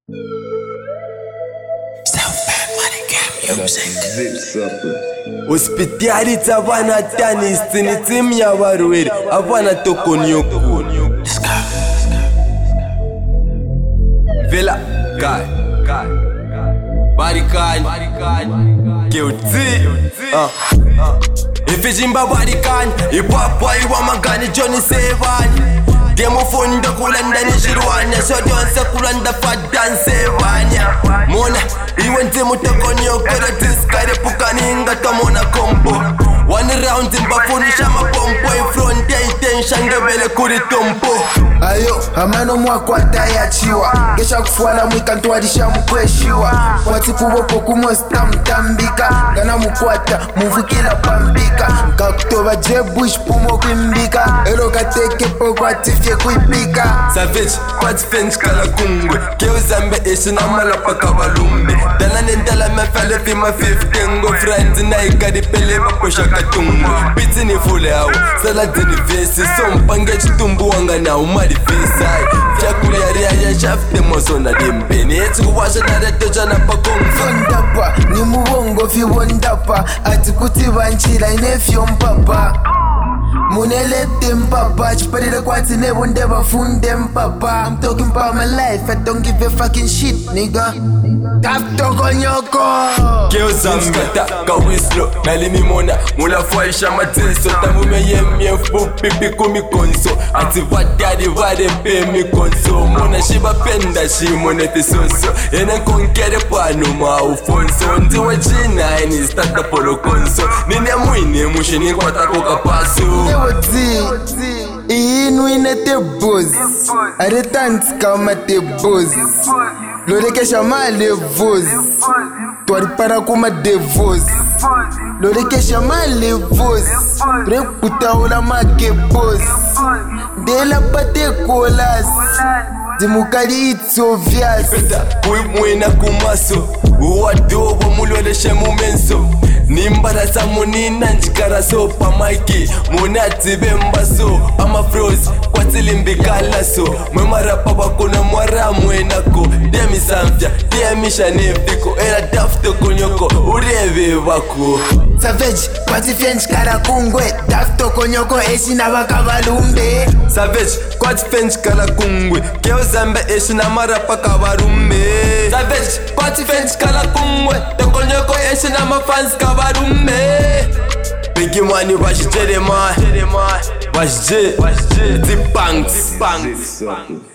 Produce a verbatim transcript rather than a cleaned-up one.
Hospitality abana tanist ni team ya barwere abana tokonyoko Vela guy Barikan Guilty uh Ifijimba Barikan Ipapa iwa magani Johnny Sevani Demo funda kulanda ni shirwanya Shodonsa kulanda fadan Sevanya Mona Iwente mutakonyoko Ratiskare pukaninga tamona kombo One round in bafunisha mapompo Ifront ya itensha ngebele kuri tompo Ayo, amano mwakwata ya chiwa Gesha kufuala mwika ntuwadisha mkweshiwa Wati kubopo kumosta mtambika Gana mkwata, mvukila pambika Kakutoba jebush pumo kwimbika Ero kateke poko atifye kuipika Savage, kwati fench kala kungwe Keo zambe ishi na malapa kabalumbe Dala nendala mefale fima fiftengo Friends na ikadi pele maposha katungwe Biti ni fule hawa, saladi ni vesi Sompange chitumbu wanga na umari Fisai, chakula ya ria ya shafte mozo na dimpeni Etu kuwasha na reto jana pa kongo Fondapa, ni muwongo fi wondapa Ati kutiba nchila inefyo mpapa Munelete mpapa, chiparire kwati nebo ndeba funde mpapa I'm talking about my life, I don't give a fucking shit, nigga Tafto konyoko Keo zamskata, kawislo, nalini mona Mula fuaisha mateso, tamume yemye mfu pipi kumikonso Ati vatari vare pe mikonso Mona shiba penda shi monete soso Ena konkere pano maufonso Ndiwa jina eni stata polo konso Nine mwine mushini kwa tako kapaso Oti, inu inete boz Aretanti kama te boz Lorekesha male voz Tuaripara kuma de voz Lorekesha male voz Rekuta ula make boz Dela pate kolas Dimukari it's obvious Kui mwena kumaso Uwadobo muloleshe mumenso Nimbara sa munina njikara so pa maiki Munati bemba so Ama froze kwa tilimbikala so Mwemara papa kuna mwara mwenako Demi samfya, demi shanefiko Era dafto konyoko, ureve wako Savage, kwati fench kara kungwe Dafto konyoko eshi na waka balumbe Savage, kwati fench kara kungwe Keo zambe eshi na marapa kabarumbe Savage, kwati fench kara kungwe Tokonyoko eshi na mafans kabarumbe Biggie money wash jere man Wash jere Wash jere Zip banks